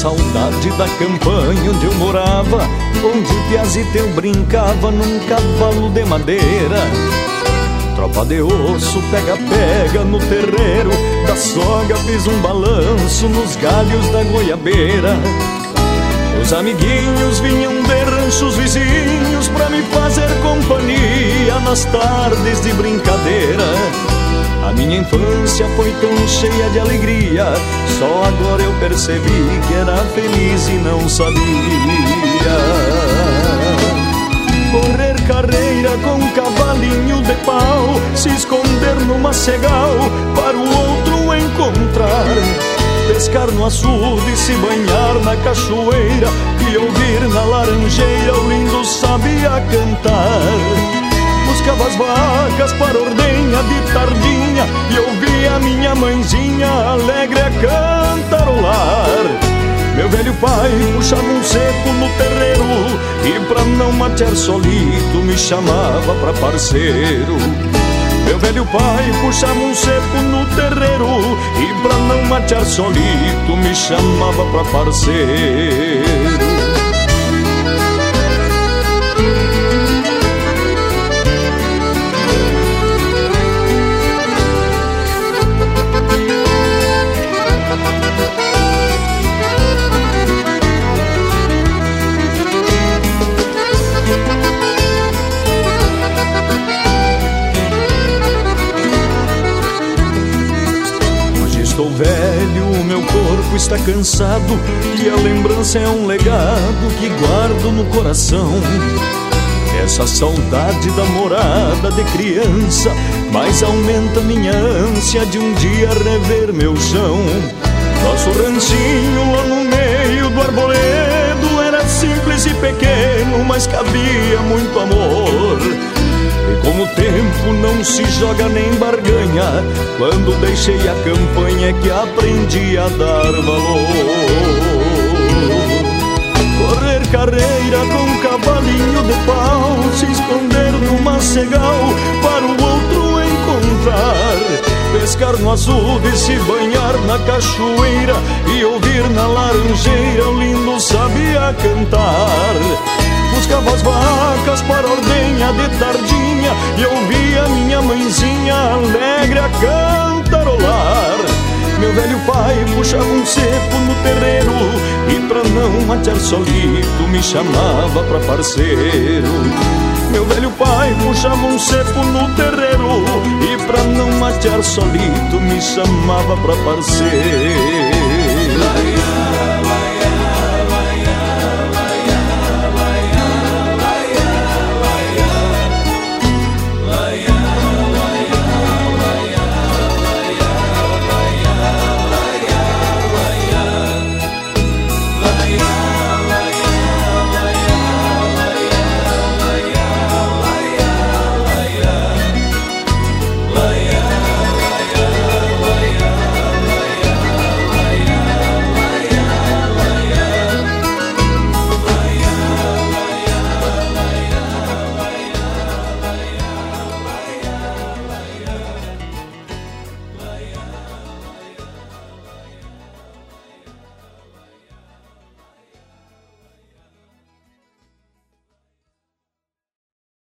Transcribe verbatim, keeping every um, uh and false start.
saudade da campanha onde eu morava, onde o piazito eu brincava num cavalo de madeira. Tropa de osso, pega-pega no terreiro da soga, fiz um balanço nos galhos da goiabeira. Os amiguinhos vinham de ranchos vizinhos pra me fazer companhia nas tardes de brincadeira. A minha infância foi tão cheia de alegria, só agora eu percebi que era feliz e não sabia. Correr carreira com um cavalinho de pau, se esconder no macegal para o outro encontrar. Pescar no açude, se banhar na cachoeira e ouvir na laranjeira o lindo sabiá cantar. Buscava as vacas para ordenha de tardinha e ouvia a minha mãezinha alegre a cantarolar. Meu velho pai puxava um seco no terreiro e pra não matear solito me chamava pra parceiro. Meu velho pai puxava um seco no terreiro e pra não matear solito me chamava pra parceiro. Estou velho, meu corpo está cansado e a lembrança é um legado que guardo no coração. Essa saudade da morada de criança mais aumenta minha ânsia de um dia rever meu chão. Nosso ranchinho lá no meio do arvoredo era simples e pequeno, mas cabia muito amor. E como o tempo não se joga nem barganha, quando deixei a campanha é que aprendi a dar valor. Correr carreira com um cavalinho de pau, se esconder no macegal para o outro encontrar. Pescar no açude, se banhar na cachoeira e ouvir na laranjeira o lindo sabiá cantar. Buscava as vacas para ordenha de tardinha e ouvia minha mãezinha alegre a cantarolar. Meu velho pai puxava um seco no terreiro e pra não matear solito me chamava pra parceiro. Meu velho pai puxava um seco no terreiro e pra não matear solito me chamava pra parceiro.